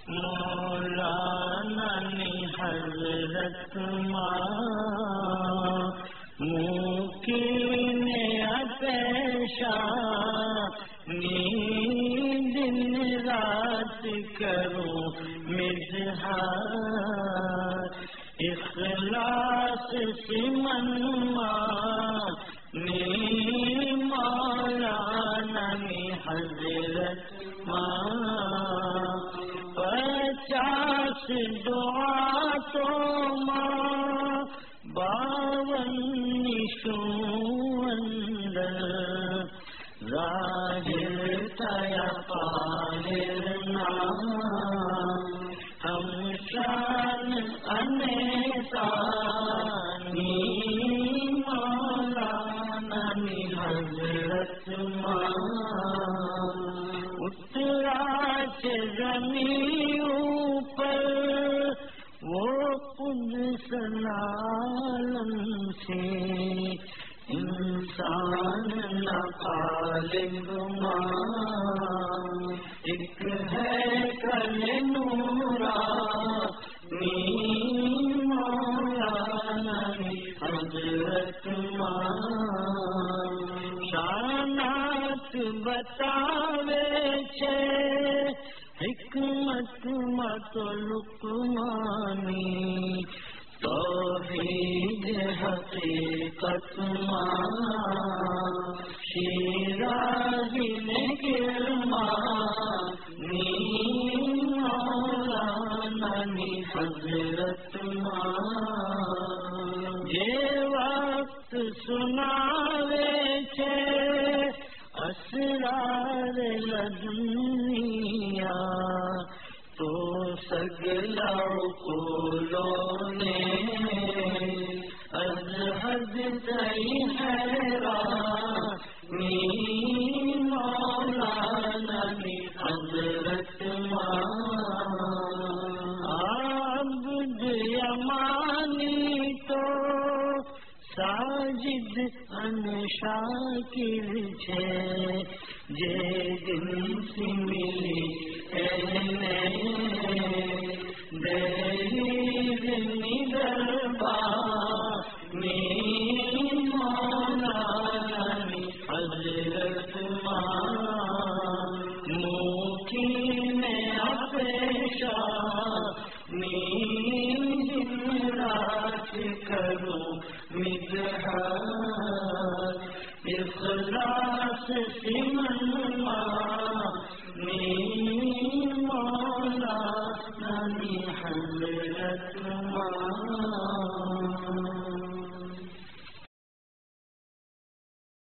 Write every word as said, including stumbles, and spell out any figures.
مولانا نی حضرت ماں ممکن پیشا نی دن رات کرو مظہار اخلاص سے من مانی مولانا نی حضرت ماں پچاس دعا تو ماں باون نشوندر ظاہر تیا قاہر نام ہم شان انیتانی مولانا نی حضرت ماں اترا سے زمین اوپر وہ قدس عالم سے انسان نہ خالق ماں ایک ہے کل نورانی مولانا نی حضرت ماں شانات بتاوے چھے حکمت مت لقمانی توحید حقیقت ماں شیرازی نے گرمانی مولانا نی حضرت ماں یہ وقت سناوے چھے اسرار لدنیا تو سگلا عقولوں نے از حد تئی حیرانی مولانا نی حضرت ماں عبد یمانی تو ساجد ان شاکر چھے جے دن سی ملی دہلیز نی دربانی مولانا نی حضرت ماں ممکن پیشانی دن رات کرو مظہار اخلاص سے من مانی مولانا نی حضرت ماں